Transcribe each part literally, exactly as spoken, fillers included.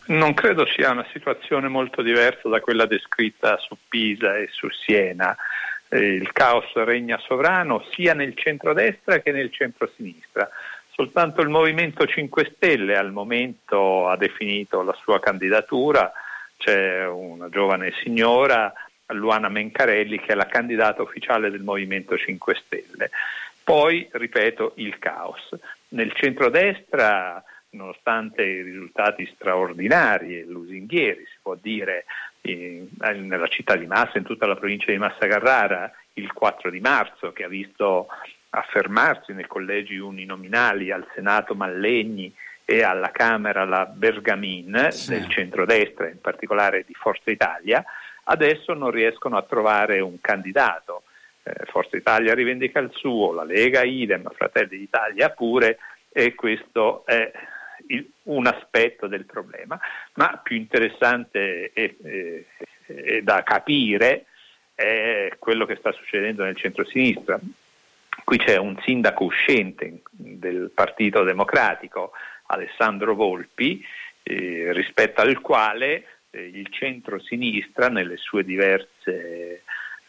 Non credo sia una situazione molto diversa da quella descritta su Pisa e su Siena. Eh, il caos regna sovrano sia nel centrodestra che nel centrosinistra. Soltanto il Movimento cinque Stelle al momento ha definito la sua candidatura. C'è una giovane signora, Luana Mencarelli, che è la candidata ufficiale del Movimento cinque Stelle. Poi, ripeto, il caos. Nel centrodestra, nonostante i risultati straordinari e lusinghieri, si può dire, in, nella città di Massa, in tutta la provincia di Massa Carrara, il quattro di marzo, che ha visto affermarsi nei collegi uninominali al Senato Mallegni e alla Camera la Bergamin, sì, del centrodestra, in particolare di Forza Italia, adesso non riescono a trovare un candidato. Eh, Forza Italia rivendica il suo, la Lega idem, Fratelli d'Italia pure, e questo è il, un aspetto del problema. Ma più interessante e, e, e da capire è quello che sta succedendo nel centro-sinistra. Qui c'è un sindaco uscente del Partito Democratico, Alessandro Volpi, eh, rispetto al quale eh, il centro-sinistra nelle sue diverse eh,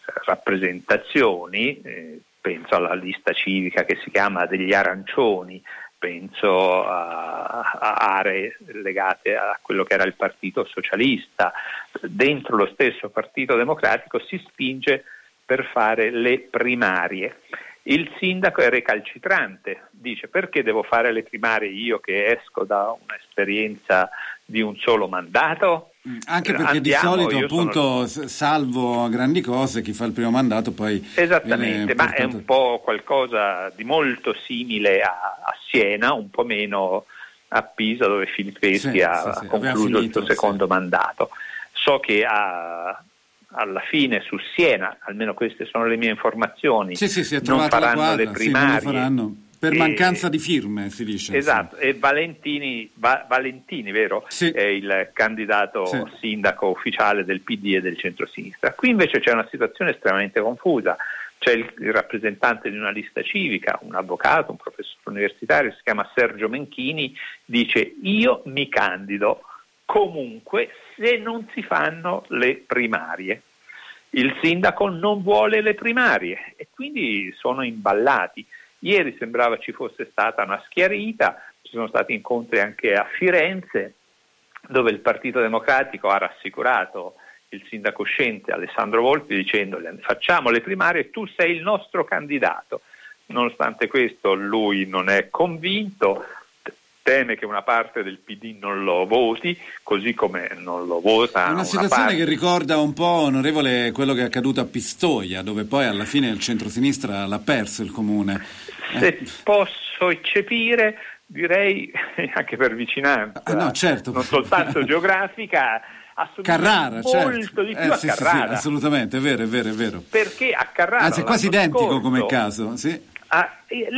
rappresentazioni, eh, penso alla lista civica che si chiama degli arancioni, penso a, a aree legate a quello che era il Partito Socialista, dentro lo stesso Partito Democratico si spinge per fare le primarie. Il sindaco è recalcitrante, dice: perché devo fare le primarie io che esco da un'esperienza di un solo mandato? Anche perché Andiamo, di solito appunto sono... salvo grandi cose chi fa il primo mandato poi esattamente, ma è un po' qualcosa di molto simile a, a Siena, un po' meno a Pisa, dove Filippeschi sì, ha sì, sì, concluso finito, il suo secondo sì. mandato. So che ha alla fine su Siena, almeno queste sono le mie informazioni, sì, sì, sì, non faranno quadra, le primarie. Sì, faranno. Per e, mancanza di firme, si dice. Esatto, sì. e Valentini, Va, Valentini, vero? Sì. È il candidato sì. sindaco ufficiale del P D e del centrosinistra. Qui invece c'è una situazione estremamente confusa. C'è il, il rappresentante di una lista civica, un avvocato, un professore universitario, si chiama Sergio Menchini, dice: io mi candido comunque se non si fanno le primarie. Il sindaco non vuole le primarie e quindi sono imballati. Ieri sembrava ci fosse stata una schiarita, ci sono stati incontri anche a Firenze, dove il Partito Democratico ha rassicurato il sindaco uscente Alessandro Volpi dicendogli: facciamo le primarie, tu sei il nostro candidato. Nonostante questo lui non è convinto, teme che una parte del P D non lo voti, così come non lo vota una, una situazione parte... che ricorda un po', onorevole, quello che è accaduto a Pistoia, dove poi alla fine il centrosinistra l'ha perso il comune. Se eh. posso eccepire, direi anche per vicinanza, ah, no, certo. non soltanto geografica, Carrara, molto certo. di più eh, a sì, Carrara. Sì, sì, assolutamente, è vero, è vero, è vero. Perché a Carrara, anzi è quasi identico scorso, come caso, sì. Ah,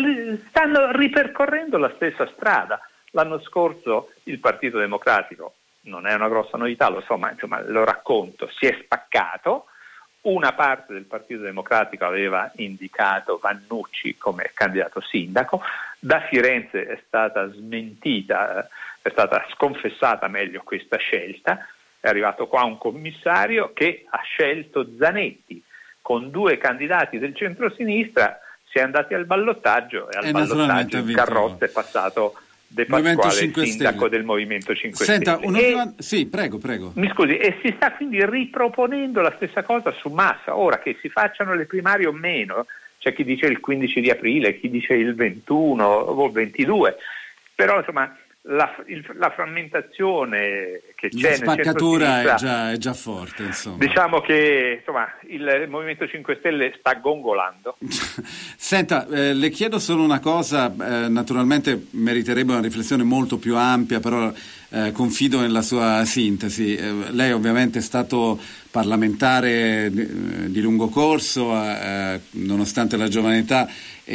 stanno ripercorrendo la stessa strada. L'anno scorso il Partito Democratico, non è una grossa novità, lo so, ma insomma lo racconto, si è spaccato. Una parte del Partito Democratico aveva indicato Vannucci come candidato sindaco, da Firenze è stata smentita, è stata sconfessata meglio questa scelta, è arrivato qua un commissario che ha scelto Zanetti, con due candidati del centro-sinistra si è andati al ballottaggio e al e ballottaggio il carrozza è passato De Pasquale, il sindaco Stelle. del Movimento cinque Senta, Stelle. un'ultima... Sì, prego, prego. Mi scusi, e si sta quindi riproponendo la stessa cosa su Massa, ora che si facciano le primarie o meno, c'è chi dice il quindici di aprile, chi dice il ventuno o il ventidue, però insomma la, il, la frammentazione che c'è la spaccatura nel è già, è già forte, insomma. Diciamo che insomma il Movimento cinque Stelle sta gongolando. Senta, eh, le chiedo solo una cosa, eh, naturalmente meriterebbe una riflessione molto più ampia, però eh, confido nella sua sintesi. Eh, lei ovviamente è stato parlamentare di, di lungo corso, eh, nonostante la giovane età,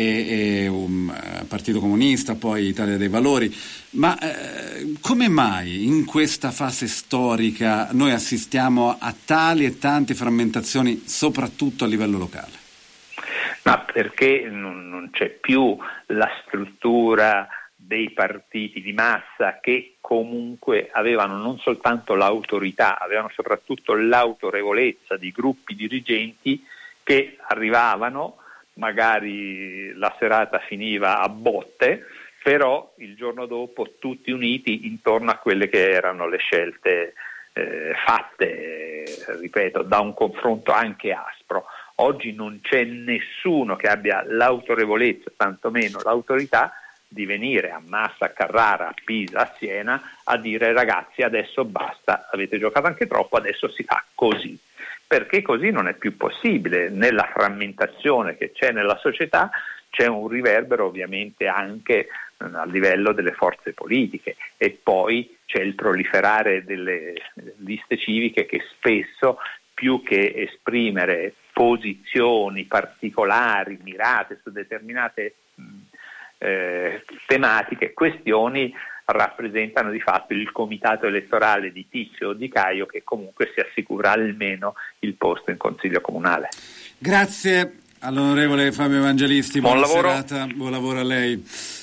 e, e um, Partito Comunista, poi Italia dei Valori, ma eh, come mai in questa fase storica noi assistiamo a tali e tante frammentazioni, soprattutto a livello locale? Ma perché non, non c'è più la struttura dei partiti di massa che comunque avevano non soltanto l'autorità, avevano soprattutto l'autorevolezza di gruppi dirigenti che arrivavano, magari la serata finiva a botte, però il giorno dopo tutti uniti intorno a quelle che erano le scelte eh, fatte, eh, ripeto, da un confronto anche aspro. Oggi non c'è nessuno che abbia l'autorevolezza, tantomeno l'autorità, di venire a Massa, a Carrara, a Pisa, a Siena a dire ragazzi adesso basta, avete giocato anche troppo, adesso si fa così. Perché così non è più possibile. Nella frammentazione che c'è nella società c'è un riverbero ovviamente anche a livello delle forze politiche, e poi c'è il proliferare delle liste civiche che spesso, più che esprimere posizioni particolari mirate su determinate eh, tematiche, questioni, rappresentano di fatto il comitato elettorale di Tizio o di Caio, che comunque si assicura almeno il posto in consiglio comunale. Grazie all'onorevole Fabio Evangelisti, buon buona lavoro. serata, buon lavoro a lei.